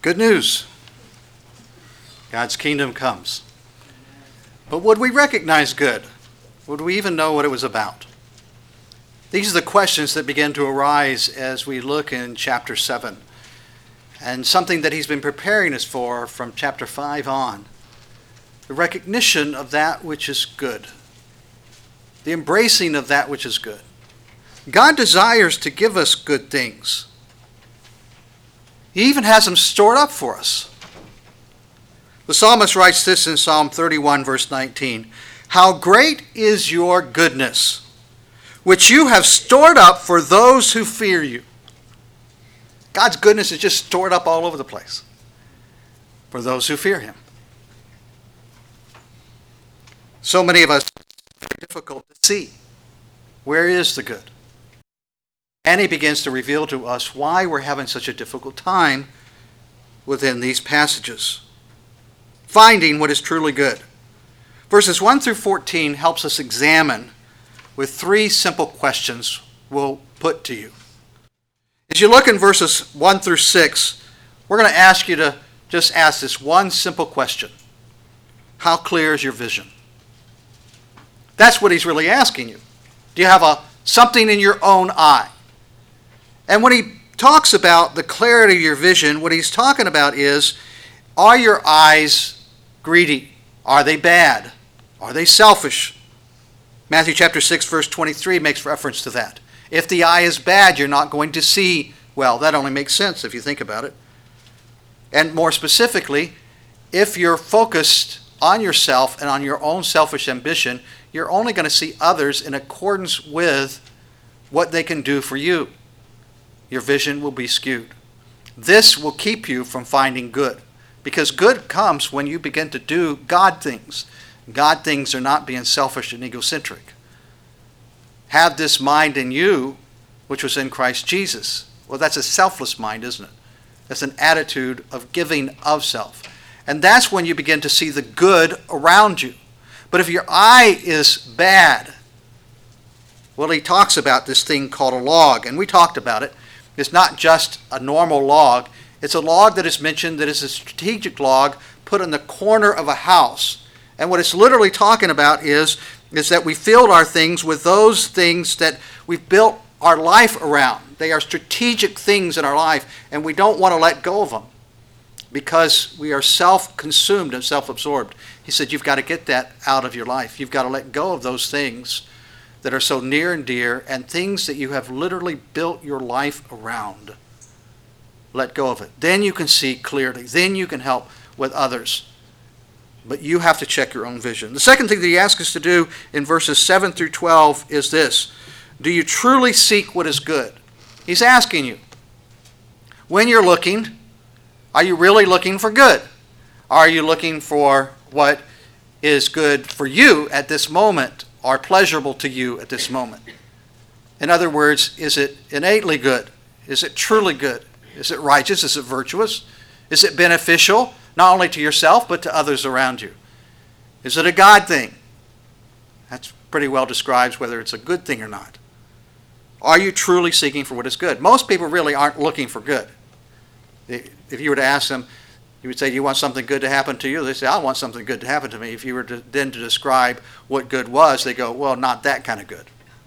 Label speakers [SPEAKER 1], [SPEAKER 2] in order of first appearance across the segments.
[SPEAKER 1] Good news. God's kingdom comes. But would we recognize good? Would we even know what it was about? These are the questions that begin to arise as we look in chapter 7. And something that he's been preparing us for from chapter 5 on. The recognition of that which is good. The embracing of that which is good. God desires to give us good things. He even has them stored up for us. The psalmist writes this in Psalm 31, verse 19. How great is your goodness, which you have stored up for those who fear you. God's goodness is just stored up all over the place for those who fear him. So many of us, it's very difficult to see. Where is the good? And he begins to reveal to us why we're having such a difficult time within these passages. Finding what is truly good. Verses 1 through 14 helps us examine with three simple questions we'll put to you. As you look in verses 1 through 6, we're going to ask you to just ask this one simple question. How clear is your vision? That's what he's really asking you. Do you have something in your own eye? And when he talks about the clarity of your vision, what he's talking about is, are your eyes greedy? Are they bad? Are they selfish? Matthew chapter 6, verse 23 makes reference to that. If the eye is bad, you're not going to see well. That only makes sense if you think about it. And more specifically, if you're focused on yourself and on your own selfish ambition, you're only going to see others in accordance with what they can do for you. Your vision will be skewed. This will keep you from finding good, because good comes when you begin to do God things. God things are not being selfish and egocentric. Have this mind in you, which was in Christ Jesus. Well, that's a selfless mind, isn't it? That's an attitude of giving of self. And that's when you begin to see the good around you. But if your eye is bad, well, he talks about this thing called a log, and we talked about it. It's not just a normal log. It's a log that is mentioned that is a strategic log put in the corner of a house. And what it's literally talking about is that we filled our things with those things that we've built our life around. They are strategic things in our life, and we don't want to let go of them because we are self-consumed and self-absorbed. He said, you've got to get that out of your life. You've got to let go of those things that are so near and dear and things that you have literally built your life around. Let go of it. Then you can see clearly. Then you can help with others. But you have to check your own vision. The second thing that he asks us to do in verses 7 through 12 is this. Do you truly seek what is good? He's asking you. When you're looking, are you really looking for good? Are you looking for what is good for you at this moment or pleasurable to you at this moment? In other words, is it innately good? Is it truly good? Is it righteous? Is it virtuous? Is it beneficial, not only to yourself, but to others around you? Is it a God thing? That pretty well describes whether it's a good thing or not. Are you truly seeking for what is good? Most people really aren't looking for good. If you were to ask them, you would say, do you want something good to happen to you? They say, I want something good to happen to me. If you were then to describe what good was, they go, well, not that kind of good.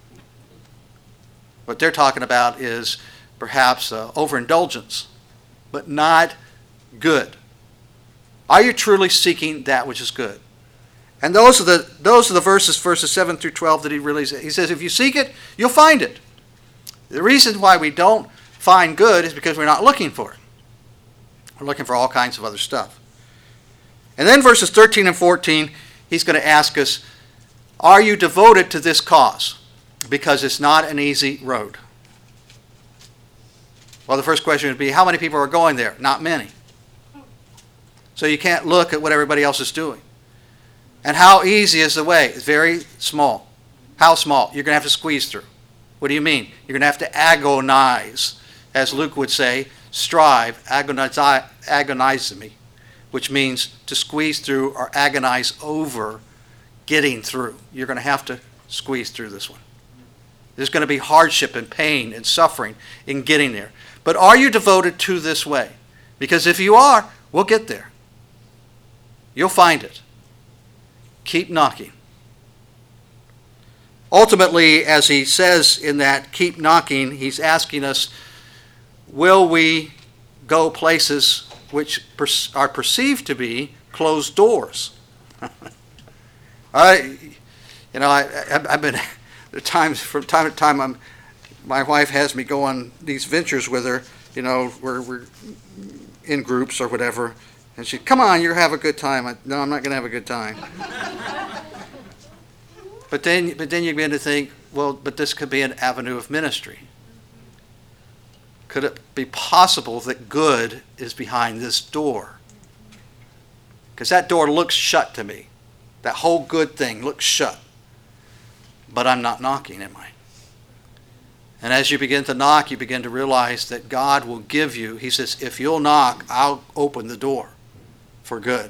[SPEAKER 1] What they're talking about is perhaps overindulgence, but not good. Are you truly seeking that which is good? And those are the verses 7 through 12 that he says, if you seek it, you'll find it. The reason why we don't find good is because we're not looking for it. We're looking for all kinds of other stuff. And then verses 13 and 14, he's going to ask us, are you devoted to this cause? Because it's not an easy road. Well, the first question would be, how many people are going there? Not many. So you can't look at what everybody else is doing. And how easy is the way? It's very small. How small? You're going to have to squeeze through. What do you mean? You're going to have to agonize. As Luke would say, strive, agonize me, which means to squeeze through or agonize over getting through. You're going to have to squeeze through this one. There's going to be hardship and pain and suffering in getting there. But are you devoted to this way? Because if you are, we'll get there. You'll find it. Keep knocking. Ultimately, as he says in that keep knocking, he's asking us, will we go places which are perceived to be closed doors? I've been times from time to time. My wife has me go on these ventures with her, where we're in groups or whatever, and she, come on, you have a good time. No, I'm not going to have a good time. But then you begin to think, well, but this could be an avenue of ministry. Could it be possible that good is behind this door? Because that door looks shut to me. That whole good thing looks shut. But I'm not knocking, am I? And as you begin to knock, you begin to realize that God will give you. He says, if you'll knock, I'll open the door for good.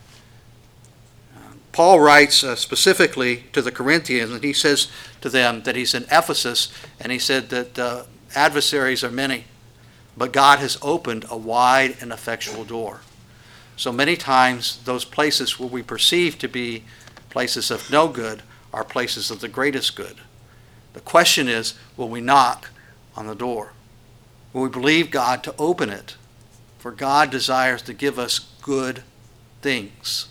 [SPEAKER 1] Paul writes specifically to the Corinthians, and he says to them that he's in Ephesus, and he said that adversaries are many, but God has opened a wide and effectual door. So many times those places where we perceive to be places of no good are places of the greatest good. The question is, will we knock on the door? Will we believe God to open it? For God desires to give us good things.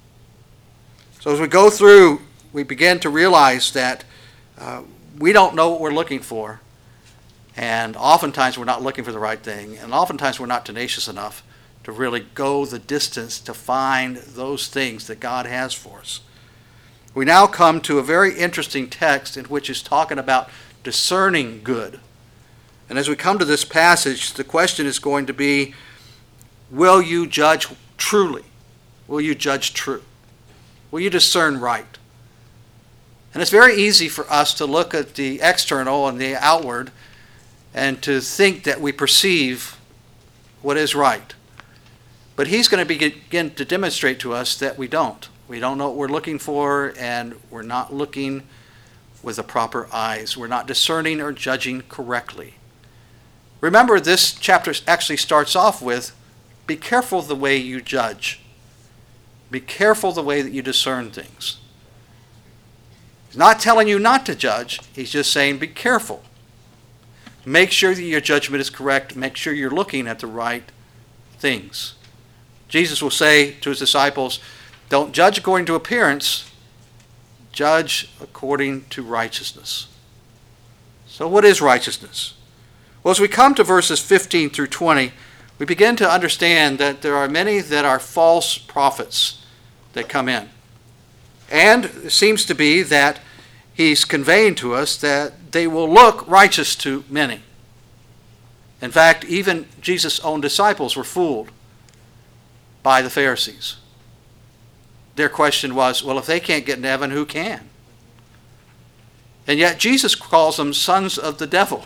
[SPEAKER 1] So as we go through, we begin to realize that we don't know what we're looking for. And oftentimes we're not looking for the right thing. And oftentimes we're not tenacious enough to really go the distance to find those things that God has for us. We now come to a very interesting text in which is talking about discerning good. And as we come to this passage, the question is going to be, will you judge truly? Will you judge true? Will you discern right? And it's very easy for us to look at the external and the outward and to think that we perceive what is right. But he's going to begin to demonstrate to us that we don't. We don't know what we're looking for, and we're not looking with the proper eyes. We're not discerning or judging correctly. Remember, this chapter actually starts off with, be careful the way you judge. Be careful the way that you discern things. He's not telling you not to judge. He's just saying be careful. Make sure that your judgment is correct. Make sure you're looking at the right things. Jesus will say to his disciples, don't judge according to appearance. Judge according to righteousness. So what is righteousness? Well, as we come to verses 15 through 20, we begin to understand that there are many that are false prophets that come in. And it seems to be that he's conveying to us that they will look righteous to many. In fact, even Jesus' own disciples were fooled by the Pharisees. Their question was, well, if they can't get into heaven, who can? And yet Jesus calls them sons of the devil.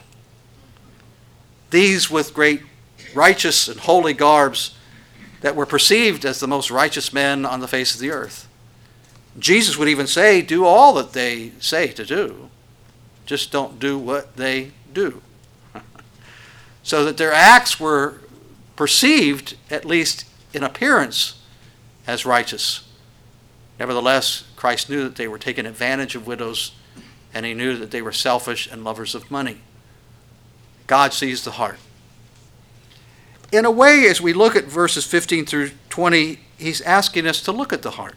[SPEAKER 1] These with great righteous and holy garbs that were perceived as the most righteous men on the face of the earth. Jesus would even say, do all that they say to do. Just don't do what they do. So that their acts were perceived, at least in appearance, as righteous. Nevertheless, Christ knew that they were taking advantage of widows, and he knew that they were selfish and lovers of money. God sees the heart. In a way, as we look at verses 15 through 20, he's asking us to look at the heart.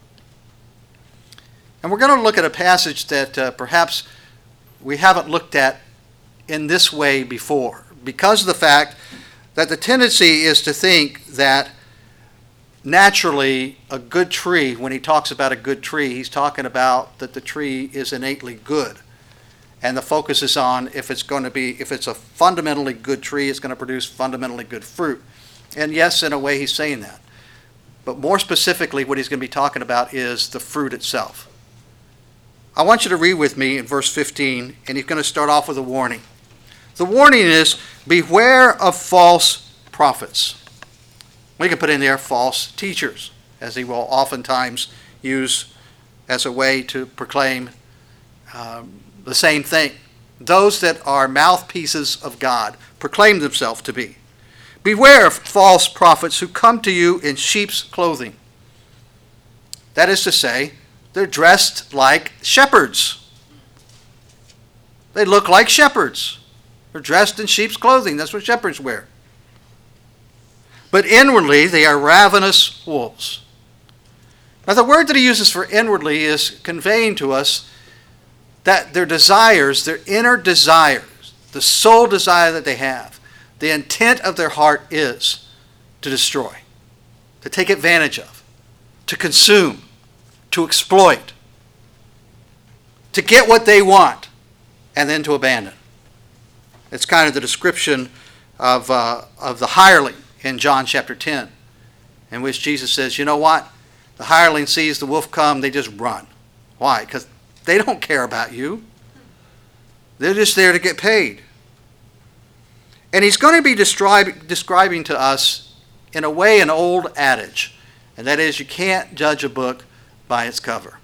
[SPEAKER 1] And we're going to look at a passage that perhaps we haven't looked at in this way before, because of the fact that the tendency is to think that naturally a good tree, when he talks about a good tree, he's talking about that the tree is innately good. And the focus is on if it's a fundamentally good tree, it's going to produce fundamentally good fruit. And yes, in a way he's saying that. But more specifically, what he's going to be talking about is the fruit itself. I want you to read with me in verse 15, and he's going to start off with a warning. The warning is, beware of false prophets. We can put in there false teachers, as he will oftentimes use as a way to proclaim the same thing. Those that are mouthpieces of God proclaim themselves to be. Beware of false prophets who come to you in sheep's clothing. That is to say, they're dressed like shepherds. They look like shepherds. They're dressed in sheep's clothing. That's what shepherds wear. But inwardly, they are ravenous wolves. Now, the word that he uses for inwardly is conveying to us that their desires, their inner desires, the sole desire that they have, the intent of their heart is to destroy, to take advantage of, to consume, to exploit, to get what they want, and then to abandon. It's kind of the description of the hireling in John chapter 10, in which Jesus says, you know what? The hireling sees the wolf come, they just run. Why? Because they don't care about you. They're just there to get paid. And he's going to be describing to us, in a way, an old adage, and that is, you can't judge a book by its cover.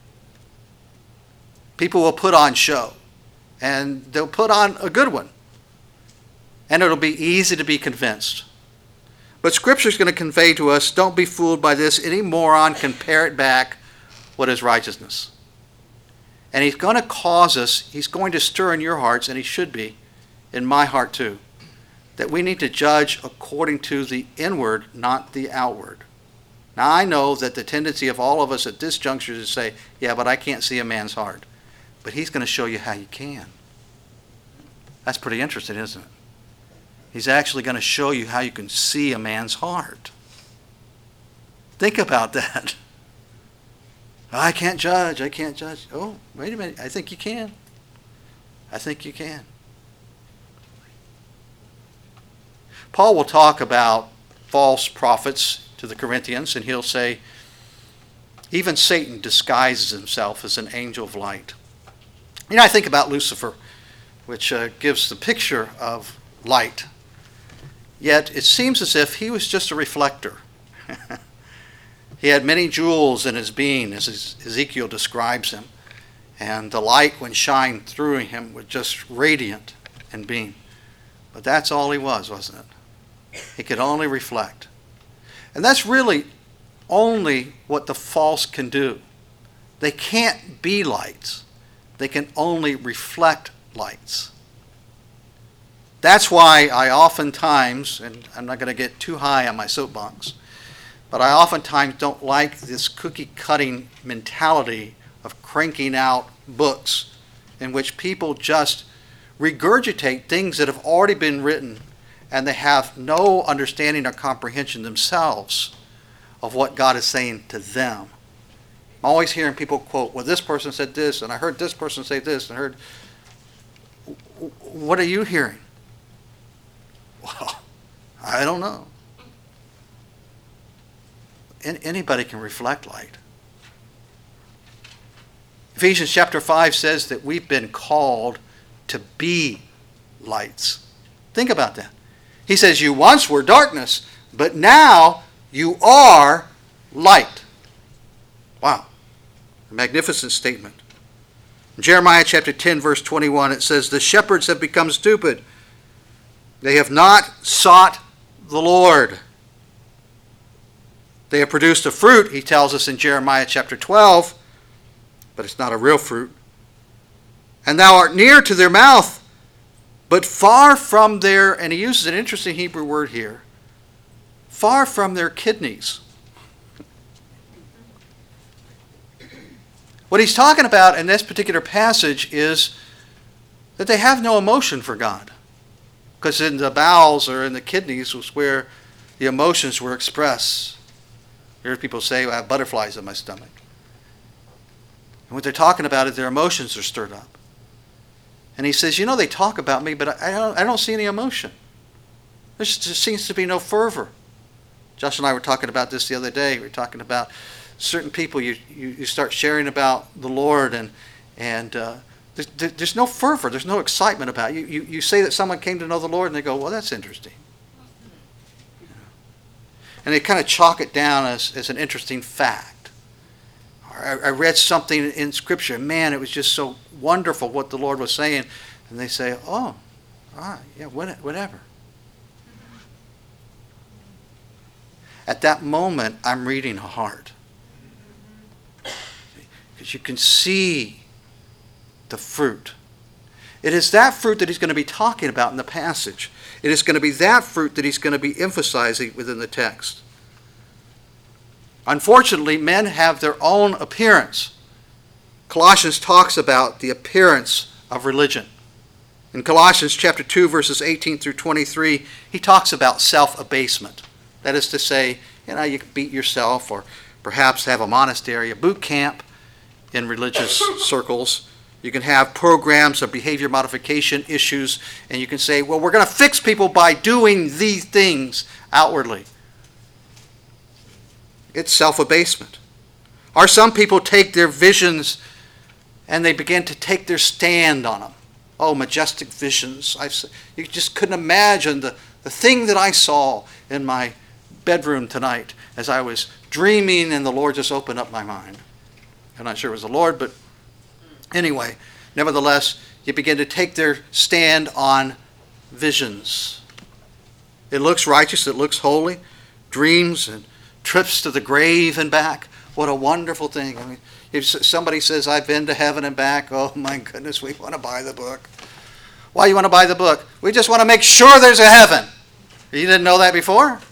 [SPEAKER 1] People will put on show, and they'll put on a good one, and it'll be easy to be convinced. But Scripture is going to convey to us, don't be fooled by this. Any moron can parrot back what is righteousness. And he's going to cause us, he's going to stir in your hearts, and he should be, in my heart too, that we need to judge according to the inward, not the outward. Now, I know that the tendency of all of us at this juncture is to say, yeah, but I can't see a man's heart. But he's going to show you how you can. That's pretty interesting, isn't it? He's actually going to show you how you can see a man's heart. Think about that. I can't judge. Oh, wait a minute. I think you can. Paul will talk about false prophets to the Corinthians, and he'll say, even Satan disguises himself as an angel of light. You know, I think about Lucifer, which gives the picture of light. Yet it seems as if he was just a reflector. He had many jewels in his being, as Ezekiel describes him. And the light, when shined through him, was just radiant and beam. But that's all he was, wasn't it? He could only reflect. And that's really only what the false can do. They can't be lights. They can only reflect lights. That's why I oftentimes, and I'm not going to get too high on my soapbox, but I oftentimes don't like this cookie-cutting mentality of cranking out books in which people just regurgitate things that have already been written, and they have no understanding or comprehension themselves of what God is saying to them. I'm always hearing people quote, well, this person said this, and I heard this person say this, and I heard... What are you hearing? Well, I don't know. Anybody can reflect light. Ephesians chapter 5 says that we've been called to be lights. Think about that. He says, you once were darkness, but now you are light. Wow. A magnificent statement. In Jeremiah chapter 10, verse 21, it says, the shepherds have become stupid. They have not sought the Lord. They have produced a fruit, he tells us in Jeremiah chapter 12, but it's not a real fruit. And thou art near to their mouth, but far from their, and he uses an interesting Hebrew word here, far from their kidneys. What he's talking about in this particular passage is that they have no emotion for God. Because in the bowels or in the kidneys was where the emotions were expressed. You hear people say, I have butterflies in my stomach. And what they're talking about is their emotions are stirred up. And he says, you know, they talk about me, but I don't see any emotion. There just seems to be no fervor. Josh and I were talking about this the other day. We were talking about certain people you start sharing about the Lord, and there's no fervor, there's no excitement about it. You say that someone came to know the Lord, and they go, well, that's interesting. And they kind of chalk it down as an interesting fact. I read something in Scripture, man, it was just so wonderful what the Lord was saying. And they say, oh, all right, yeah, whatever. at that moment, I'm reading a heart. Because you can see the fruit. It is that fruit that he's going to be talking about in the passage. It is going to be that fruit that he's going to be emphasizing within the text. Unfortunately, men have their own appearance. Colossians talks about the appearance of religion. In Colossians chapter 2, verses 18 through 23, he talks about self-abasement. That is to say, you can beat yourself, or perhaps have a monastery, a boot camp in religious circles. You can have programs of behavior modification issues, and you can say, well, we're going to fix people by doing these things outwardly. It's self-abasement. Or some people take their visions and they begin to take their stand on them. Oh, majestic visions. You just couldn't imagine the thing that I saw in my bedroom tonight as I was dreaming, and the Lord just opened up my mind. I'm not sure it was the Lord, but anyway, nevertheless, you begin to take their stand on visions. It looks righteous, it looks holy, dreams and trips to the grave and back. What a wonderful thing. I mean, if somebody says, I've been to heaven and back, oh my goodness, we want to buy the book. Why you want to buy the book? We just want to make sure there's a heaven. You didn't know that before?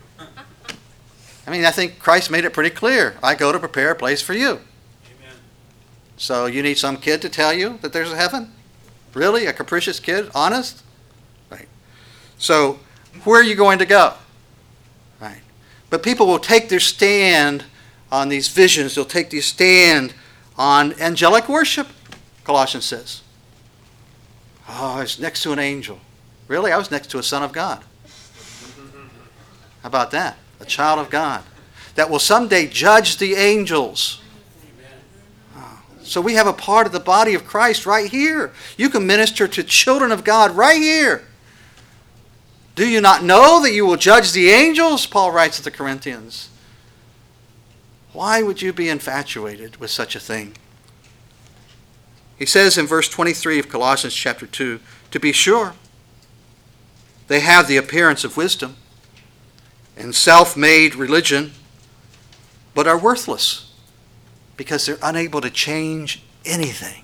[SPEAKER 1] I mean, I think Christ made it pretty clear. I go to prepare a place for you.
[SPEAKER 2] Amen.
[SPEAKER 1] So you need some kid to tell you that there's a heaven? Really? A capricious kid? Honest? Right. So where are you going to go? Right. But people will take their stand on these visions. They'll take their stand on angelic worship, Colossians says. Oh, I was next to an angel. Really? I was next to a son of God. How about that? A child of God that will someday judge the angels. Oh. So we have a part of the body of Christ right here. You can minister to children of God right here. Do you not know that you will judge the angels? Paul writes to the Corinthians. Why would you be infatuated with such a thing? He says in verse 23 of Colossians chapter 2, to be sure, they have the appearance of wisdom and self-made religion, but are worthless because they're unable to change anything.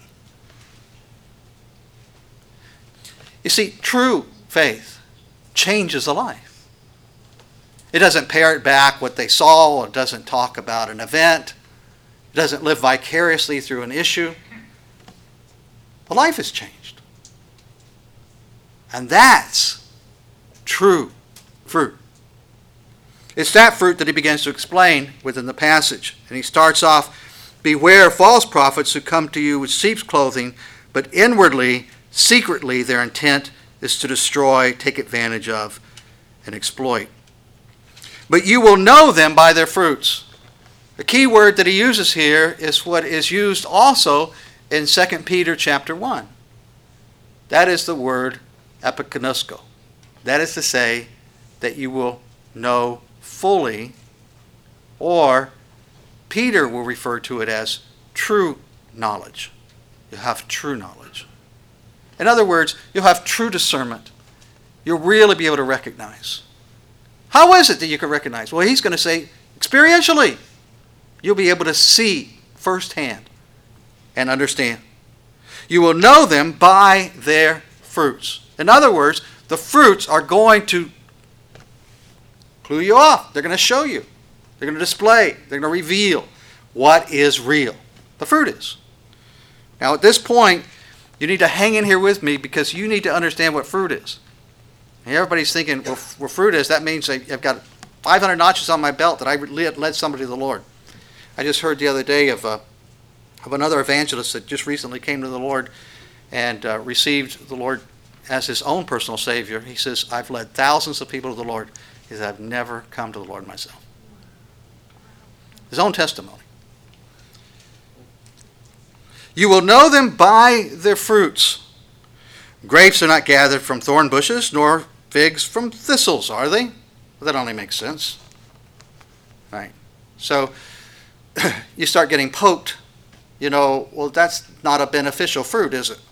[SPEAKER 1] You see, true faith changes a life. It doesn't parrot back what they saw. It doesn't talk about an event. It doesn't live vicariously through an issue. The life is changed. And that's true fruit. It's that fruit that he begins to explain within the passage. And he starts off, beware of false prophets who come to you with sheep's clothing, but inwardly, secretly, their intent is to destroy, take advantage of, and exploit. But you will know them by their fruits. The key word that he uses here is what is used also in 2 Peter chapter 1. That is the word epignosko. That is to say that you will know fully, or Peter will refer to it as true knowledge. You'll have true knowledge. In other words, you'll have true discernment. You'll really be able to recognize. How is it that you can recognize? Well, he's going to say, experientially. You'll be able to see firsthand and understand. You will know them by their fruits. In other words, the fruits are going to clue you off. They're going to show you. They're going to display. They're going to reveal what is real. The fruit is. Now, at this point, you need to hang in here with me because you need to understand what fruit is. And everybody's thinking, well, what fruit is, that means I've got 500 notches on my belt that I led somebody to the Lord. I just heard the other day of another evangelist that just recently came to the Lord and received the Lord as his own personal Savior. He says, I've led thousands of people to the Lord. He says, I've never come to the Lord myself. His own testimony. You will know them by their fruits. Grapes are not gathered from thorn bushes, nor figs from thistles, are they? Well, that only makes sense. Right. So you start getting poked, well, that's not a beneficial fruit, is it?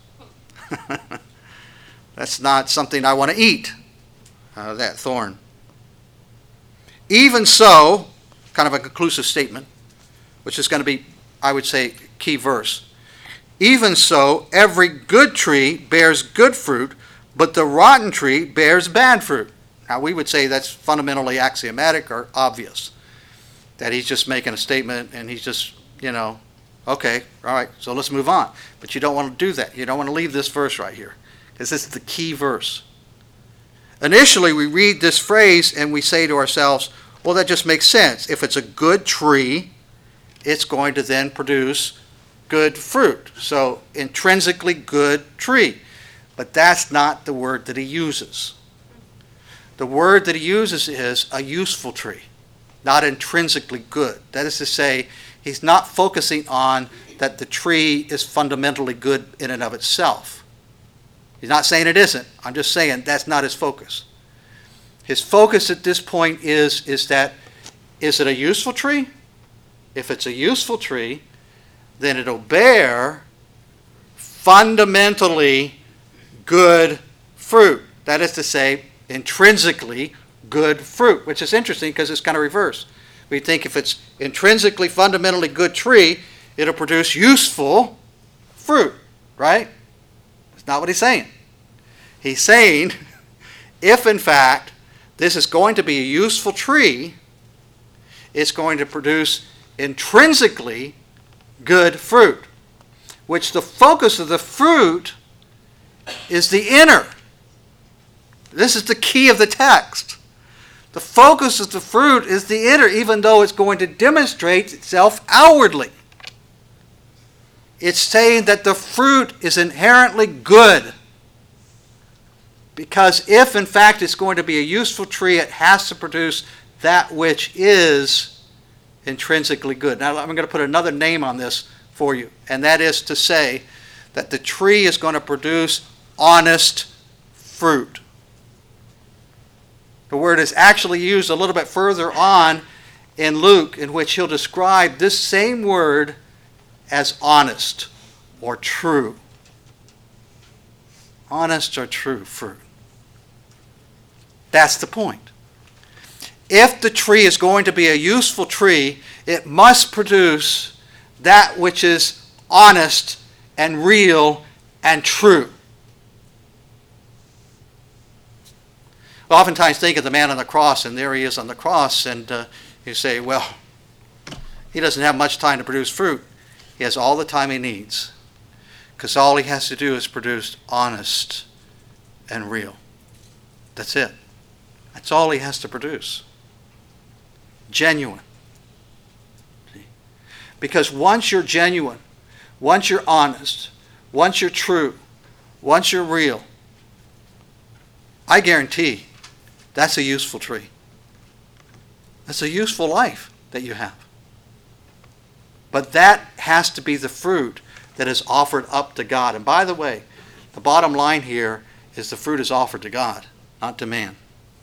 [SPEAKER 1] That's not something I want to eat, that thorn. Even so, kind of a conclusive statement, which is going to be, I would say, key verse. Even so, every good tree bears good fruit, but the rotten tree bears bad fruit. Now, we would say that's fundamentally axiomatic or obvious, that he's just making a statement and he's just, okay, all right, so let's move on. But you don't want to do that. You don't want to leave this verse right here, because this is the key verse. Initially, we read this phrase and we say to ourselves, well, that just makes sense. If it's a good tree, it's going to then produce good fruit. So, intrinsically good tree. But that's not the word that he uses. The word that he uses is a useful tree, not intrinsically good. That is to say, he's not focusing on that the tree is fundamentally good in and of itself. He's not saying it isn't. I'm just saying that's not his focus. His focus at this point is that, is it a useful tree? If it's a useful tree, then it'll bear fundamentally good fruit. That is to say, intrinsically good fruit, which is interesting because it's kind of reversed. We think if it's intrinsically, fundamentally good tree, it'll produce useful fruit, right? That's not what he's saying. He's saying, if in fact this is going to be a useful tree, it's going to produce intrinsically good fruit, which the focus of the fruit is the inner. This is the key of the text. The focus of the fruit is the inner, even though it's going to demonstrate itself outwardly. It's saying that the fruit is inherently good. Because if, in fact, it's going to be a useful tree, it has to produce that which is intrinsically good. Now, I'm going to put another name on this for you, and that is to say that the tree is going to produce honest fruit. The word is actually used a little bit further on in Luke, in which he'll describe this same word as honest or true. Honest or true fruit. That's the point. If the tree is going to be a useful tree, it must produce that which is honest and real and true. We oftentimes think of the man on the cross, and there he is on the cross, and you say, well, he doesn't have much time to produce fruit. He has all the time he needs, because all he has to do is produce honest and real. That's it. That's all he has to produce. Genuine. Because once you're genuine, once you're honest, once you're true, once you're real, I guarantee that's a useful tree. That's a useful life that you have. But that has to be the fruit that is offered up to God. And by the way, the bottom line here is the fruit is offered to God, not to man.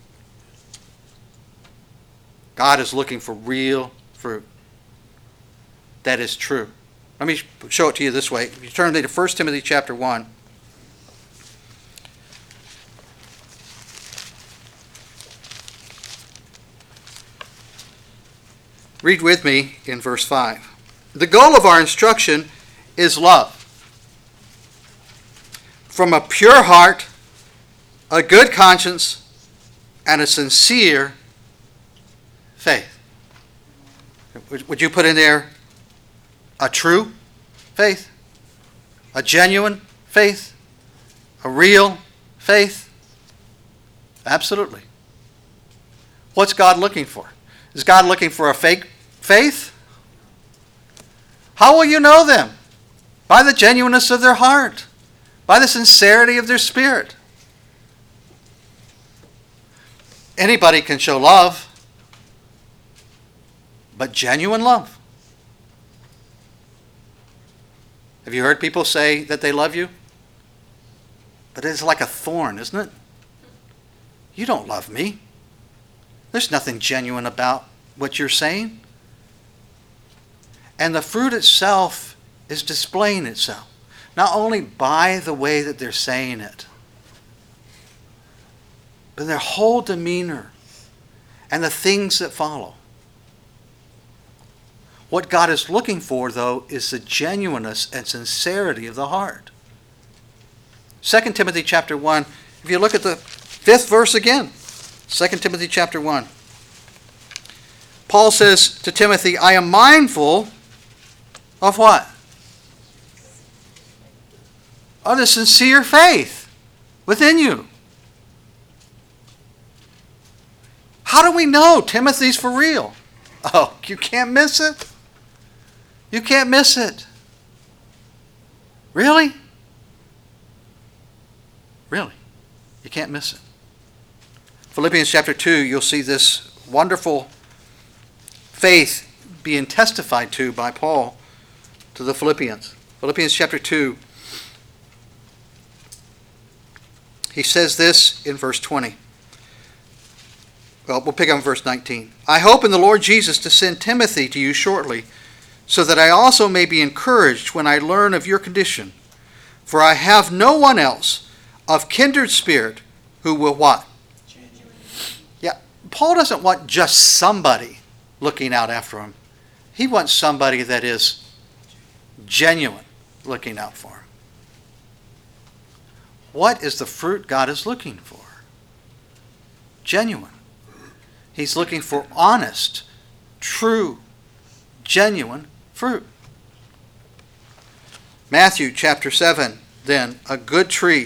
[SPEAKER 1] God is looking for real fruit that is true. Let me show it to you this way. If you turn to 1 Timothy chapter 1. Read with me in verse 5. The goal of our instruction is love. From a pure heart, a good conscience, and a sincere faith. Would you put in there a true faith? A genuine faith? A real faith? Absolutely. What's God looking for? Is God looking for a fake faith? How will you know them? By the genuineness of their heart, by the sincerity of their spirit. Anybody can show love, but genuine love. Have you heard people say that they love you? But it's like a thorn, isn't it? You don't love me. There's nothing genuine about what you're saying. And the fruit itself is displaying itself, not only by the way that they're saying it, but their whole demeanor and the things that follow. What God is looking for, though, is the genuineness and sincerity of the heart. 2 Timothy chapter 1, if you look at the 5th verse again, 2 Timothy chapter 1. Paul says to Timothy, I am mindful of what? Of the sincere faith within you. How do we know Timothy's for real? Oh, you can't miss it. You can't miss it. Really? Really? You can't miss it. Philippians chapter 2, you'll see this wonderful faith being testified to by Paul to the Philippians. Philippians chapter 2. He says this in verse 20. Well, we'll pick up in verse 19. I hope in the Lord Jesus to send Timothy to you shortly, so that I also may be encouraged when I learn of your condition. For I have no one else of kindred spirit who will what? Yeah, Paul doesn't want just somebody looking out after him. He wants somebody that is genuine looking out for him. What is the fruit God is looking for? Genuine. He's looking for honest, true, genuine fruit. Matthew chapter 7, then, a good tree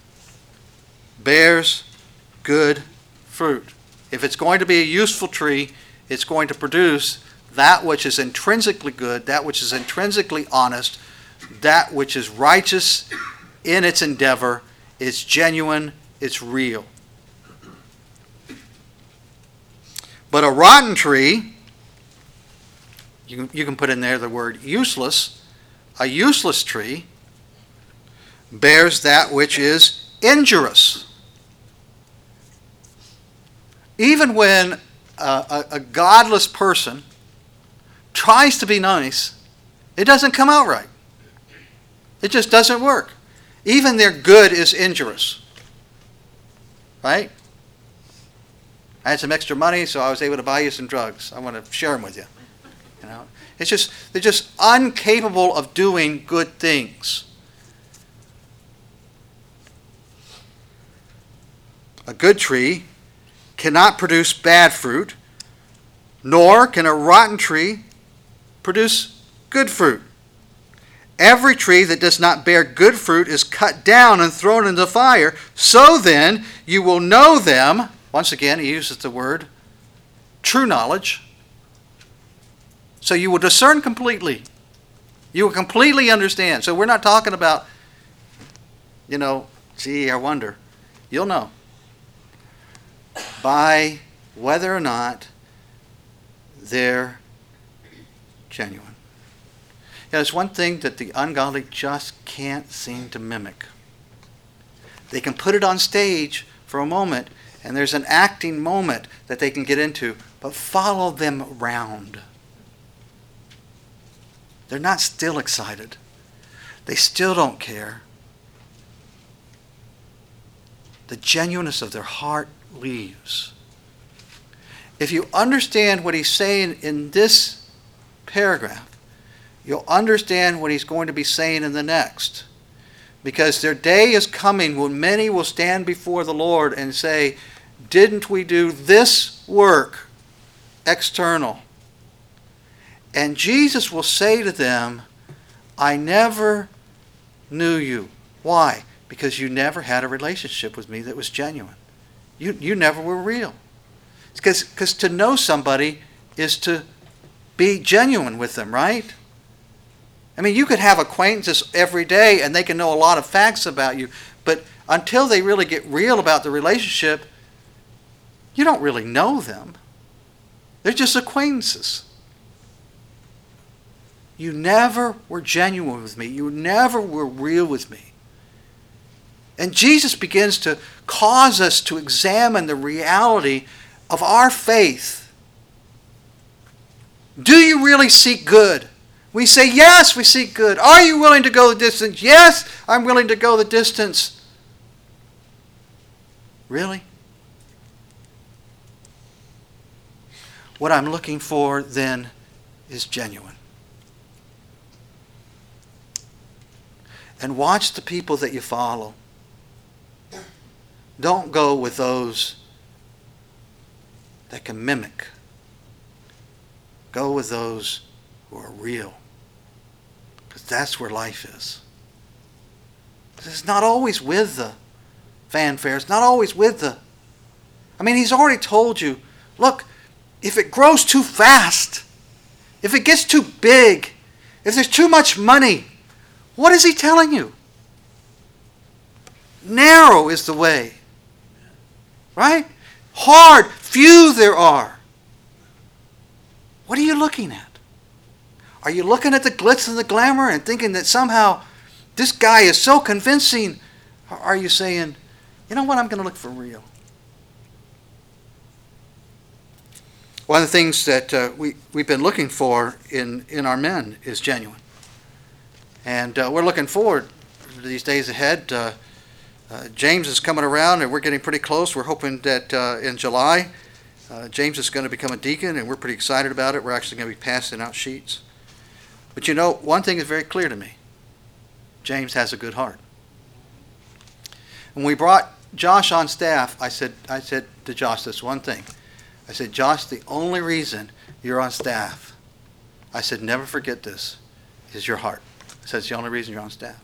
[SPEAKER 1] bears good fruit. If it's going to be a useful tree, it's going to produce that which is intrinsically good, that which is intrinsically honest, that which is righteous in its endeavor, it's genuine, it's real. But a rotten tree, you can put in there the word useless, a useless tree bears that which is injurious. Even when a godless person tries to be nice, it doesn't come out right. It just doesn't work. Even their good is injurious. Right? I had some extra money, so I was able to buy you some drugs. I want to share them with you. You know, they're just incapable of doing good things. A good tree cannot produce bad fruit, nor can a rotten tree produce good fruit. Every tree that does not bear good fruit is cut down and thrown into the fire. So then you will know them. Once again, he uses the word true knowledge. So you will discern completely. You will completely understand. So we're not talking about, gee, I wonder. You'll know by whether or not they're genuine. There's one thing that the ungodly just can't seem to mimic. They can put it on stage for a moment, and there's an acting moment that they can get into, but follow them around. They're not still excited. They still don't care. The genuineness of their heart leaves. If you understand what he's saying in this paragraph, you'll understand what he's going to be saying in the next. Because their day is coming when many will stand before the Lord and say, didn't we do this work external? And Jesus will say to them, I never knew you. Why? Because you never had a relationship with me that was genuine. You never were real. Because to know somebody is to be genuine with them, right? I mean, you could have acquaintances every day and they can know a lot of facts about you, but until they really get real about the relationship, you don't really know them. They're just acquaintances. You never were genuine with me. You never were real with me. And Jesus begins to cause us to examine the reality of our faith. Do you really seek good? We say, yes, we seek good. Are you willing to go the distance? Yes, I'm willing to go the distance. Really? What I'm looking for then is genuine. And watch the people that you follow. Don't go with those that can mimic. Go with those who are real. Because that's where life is. It's not always with the fanfare. It's not always with the... he's already told you, look, if it grows too fast, if it gets too big, if there's too much money, what is he telling you? Narrow is the way. Right? Hard, few there are. What are you looking at? Are you looking at the glitz and the glamour and thinking that somehow this guy is so convincing? Or are you saying, you know what, I'm going to look for real? One of the things that we've been looking for in our men is genuine. And we're looking forward to these days ahead. James is coming around and we're getting pretty close. We're hoping that in July, James is going to become a deacon, and we're pretty excited about it. We're actually going to be passing out sheets. But you know, one thing is very clear to me. James has a good heart. When we brought Josh on staff, I said to Josh this one thing. I said, Josh, the only reason you're on staff, I said, never forget this, is your heart. I said, it's the only reason you're on staff.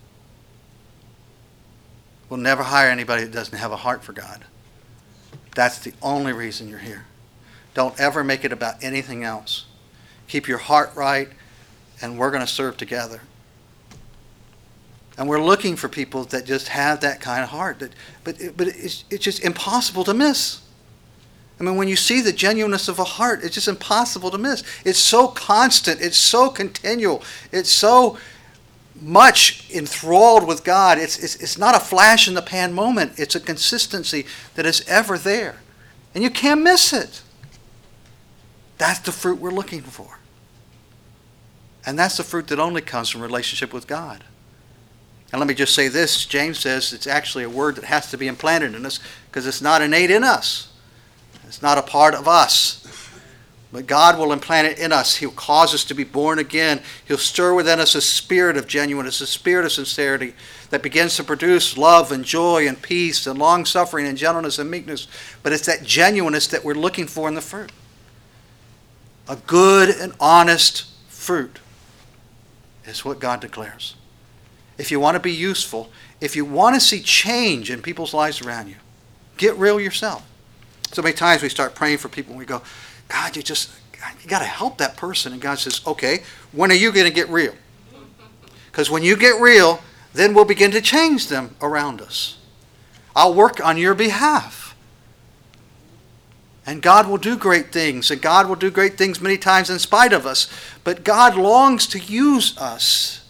[SPEAKER 1] We'll never hire anybody that doesn't have a heart for God. That's the only reason you're here. Don't ever make it about anything else. Keep your heart right, and we're going to serve together. And we're looking for people that just have that kind of heart. But it's just impossible to miss. When you see the genuineness of a heart, it's just impossible to miss. It's so constant. It's so continual. It's so much enthralled with God. It's not a flash in the pan moment. It's a consistency that is ever there. And you can't miss it. That's the fruit we're looking for. And that's the fruit that only comes from relationship with God. And let me just say this. James says it's actually a word that has to be implanted in us because it's not innate in us. It's not a part of us. But God will implant it in us. He'll cause us to be born again. He'll stir within us a spirit of genuineness, a spirit of sincerity that begins to produce love and joy and peace and long-suffering and gentleness and meekness. But it's that genuineness that we're looking for in the fruit. A good and honest fruit is what God declares. If you want to be useful, if you want to see change in people's lives around you, get real yourself. So many times we start praying for people and we go, God, you got to help that person. And God says, okay, when are you going to get real? Because when you get real, then we'll begin to change them around us. I'll work on your behalf. And God will do great things. And God will do great things many times in spite of us. But God longs to use us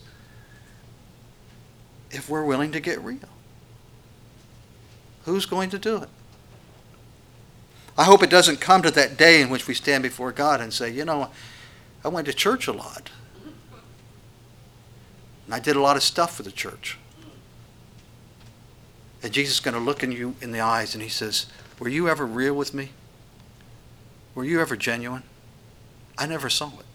[SPEAKER 1] if we're willing to get real. Who's going to do it? I hope it doesn't come to that day in which we stand before God and say, you know, I went to church a lot. And I did a lot of stuff for the church. And Jesus is going to look you in the eyes and he says, were you ever real with me? Were you ever genuine? I never saw it.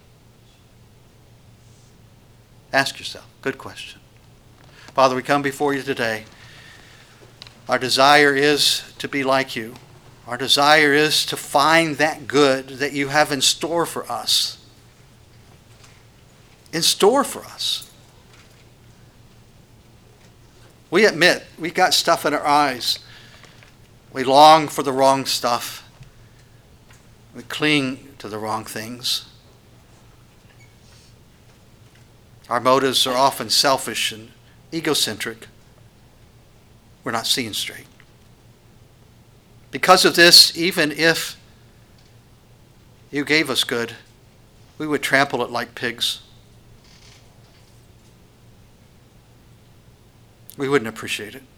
[SPEAKER 1] Ask yourself. Good question. Father, we come before you today. Our desire is to be like you. Our desire is to find that good that you have in store for us. In store for us. We admit we got stuff in our eyes. We long for the wrong stuff. We cling to the wrong things. Our motives are often selfish and egocentric. We're not seeing straight. Because of this, even if you gave us good, we would trample it like pigs. We wouldn't appreciate it.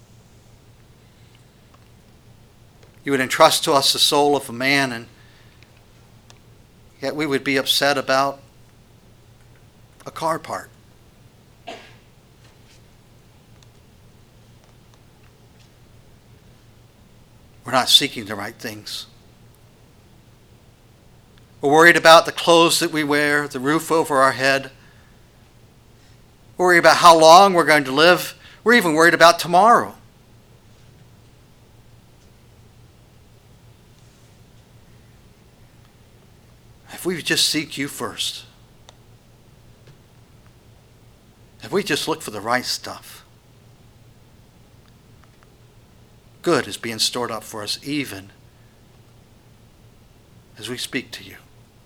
[SPEAKER 1] You would entrust to us the soul of a man, and yet we would be upset about a car part. We're not seeking the right things. We're worried about the clothes that we wear, the roof over our head. We're worried about how long we're going to live. We're even worried about tomorrow. If we just seek you first, if we just look for the right stuff, good is being stored up for us even as we speak to you.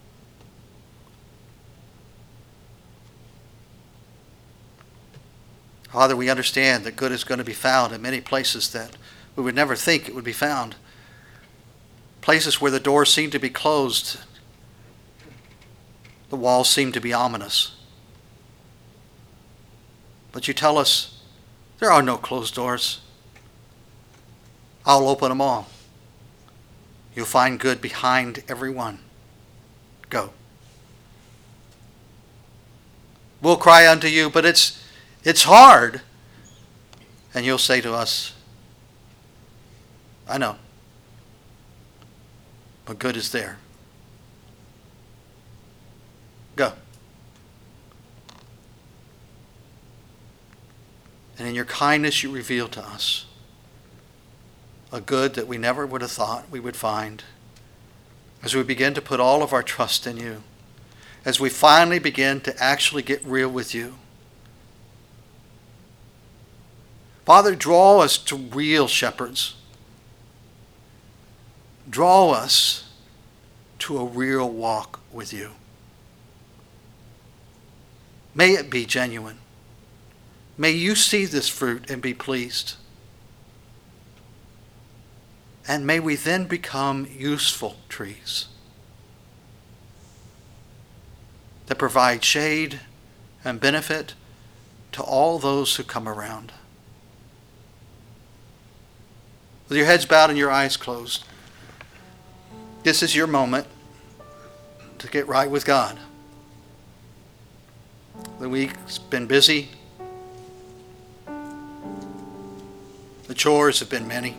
[SPEAKER 1] Father, we understand that good is going to be found in many places that we would never think it would be found. Places where the doors seem to be closed. The walls seem to be ominous. But you tell us there are no closed doors. I'll open them all. You'll find good behind every one. Go. We'll cry unto you, but it's hard. And you'll say to us, I know, but good is there. Go. And in your kindness you reveal to us a good that we never would have thought we would find as we begin to put all of our trust in you, as we finally begin to actually get real with you. Father, draw us to real shepherds. Draw us to a real walk with you. May it be genuine. May you see this fruit and be pleased. And may we then become useful trees that provide shade and benefit to all those who come around. With your heads bowed and your eyes closed, this is your moment to get right with God. The week's been busy. The chores have been many.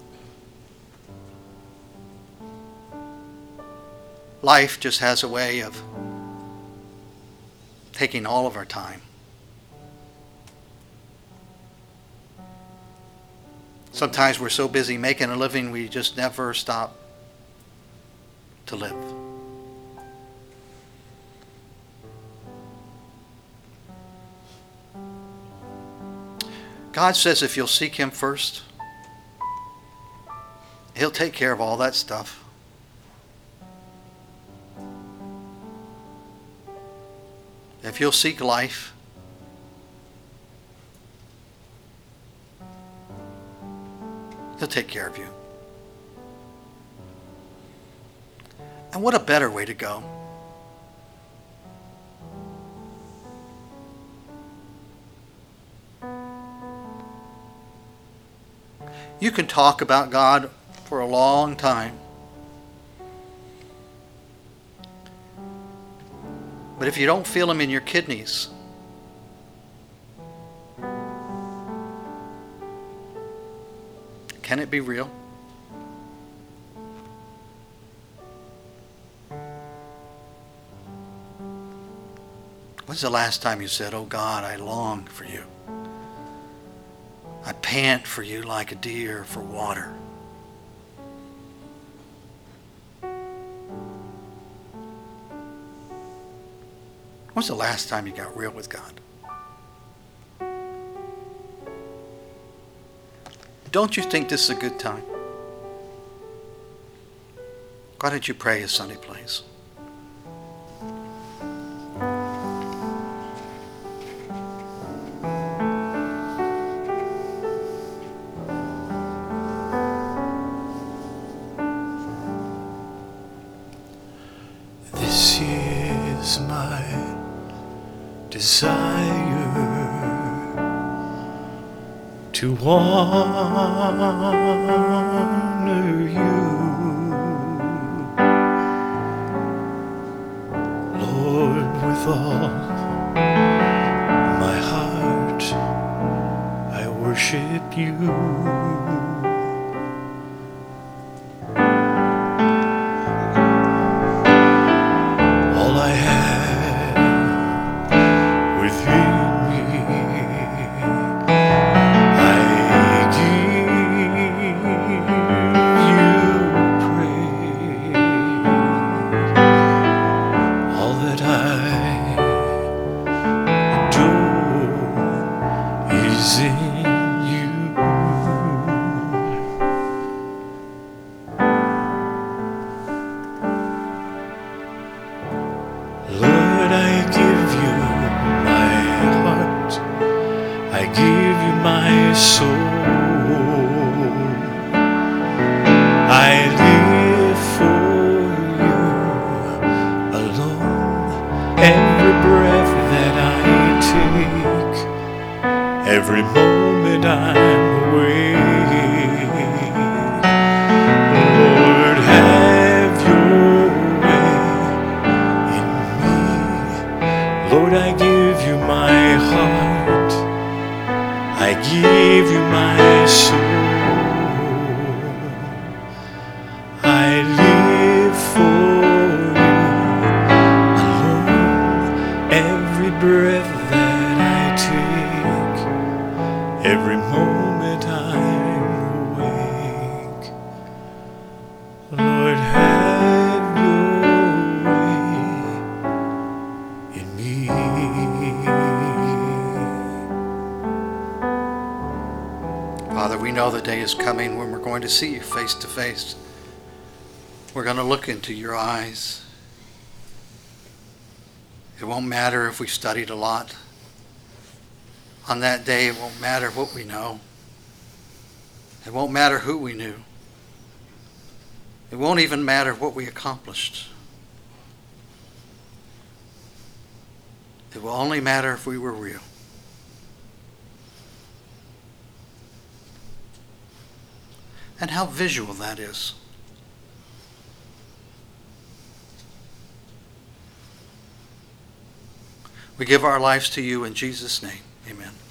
[SPEAKER 1] Life just has a way of taking all of our time. Sometimes we're so busy making a living we just never stop to live. God says if you'll seek him first, he'll take care of all that stuff. If you'll seek life, he'll take care of you. And what a better way to go. You can talk about God for a long time. But if you don't feel him in your kidneys, can it be real? When's the last time you said, "Oh God, I long for you. I pant for you like a deer for water"? When's the last time you got real with God? Don't you think this is a good time? Why don't you pray as Sonny plays?
[SPEAKER 2] This is my desire, to honor you, Lord, with all my heart I worship you. my soul. I live for you alone. Every breath that I take, every moment I'm awake. Lord, have your way in me. Lord, I give you my heart. I give you my soul. I live for you alone. Every breath that I take, every moment I'm awake. Lord, have your way in me.
[SPEAKER 1] Father, we know the day is coming when we're going to see you face to face. We're going to look into your eyes. It won't matter if we studied a lot. On that day, it won't matter what we know. It won't matter who we knew. It won't even matter what we accomplished. It will only matter if we were real. And how visual that is. We give our lives to you in Jesus' name. Amen.